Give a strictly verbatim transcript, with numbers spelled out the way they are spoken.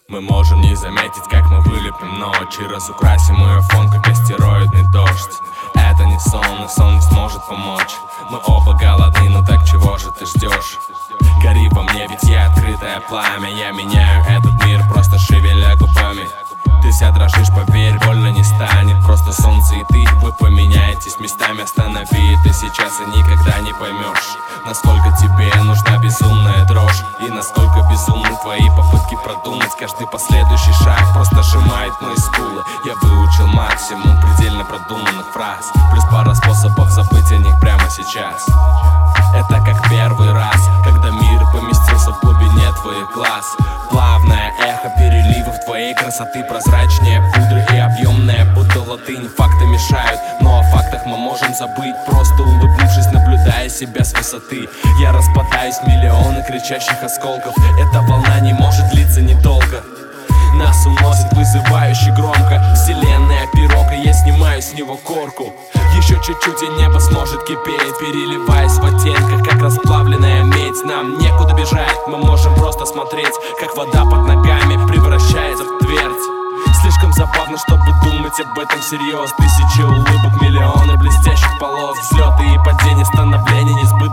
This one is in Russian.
Мы можем не заметить, как мы вылепим ночь и разукрасим ее фон, как астероидный дождь. Это не сон, и сон не сможет помочь. Мы оба голодны, но так чего же ты ждешь? Гори во мне, ведь я открытое пламя. Я меняю этот мир, просто шевеля губами. Ты вся дрожишь, поверь, больно не станет. Просто солнце и ты, вы поменяетесь местами. Останови ты сейчас и никогда не поймешь, насколько тебе нужна безумная дрожь, и насколько безумны твои попытки продумать. Каждый последующий шаг просто сжимает мои скулы. Я выучил максимум предельно продуманных фраз, плюс пара способов забыть о них прямо сейчас. Это как первый раз, когда мир поместился в глубине твоих глаз. Плавное эхо переливов твоей красоты, прозрачнее пудры и объемная будто латынь. Факты мешают, но о фактах мы можем забыть, просто улыбнувшись, наблюдая себя с высоты. Я распадаюсь в миллионы кричащих осколков. Эта волна не может длиться недолго. Нас уносит вызывающе громко. Вселенная пирог, и я снимаю с него корку. Еще чуть-чуть и небо сможет кипеть, переливаясь в оттенках, как расплавленная медь. Нам некуда бежать, мы можем просто смотреть, как вода под ногами превращается в твердь. Слишком забавно, чтобы думать об этом всерьез. Тысячи улыбок, миллионы блестящих полос, взлеты и падения, становление несбыточных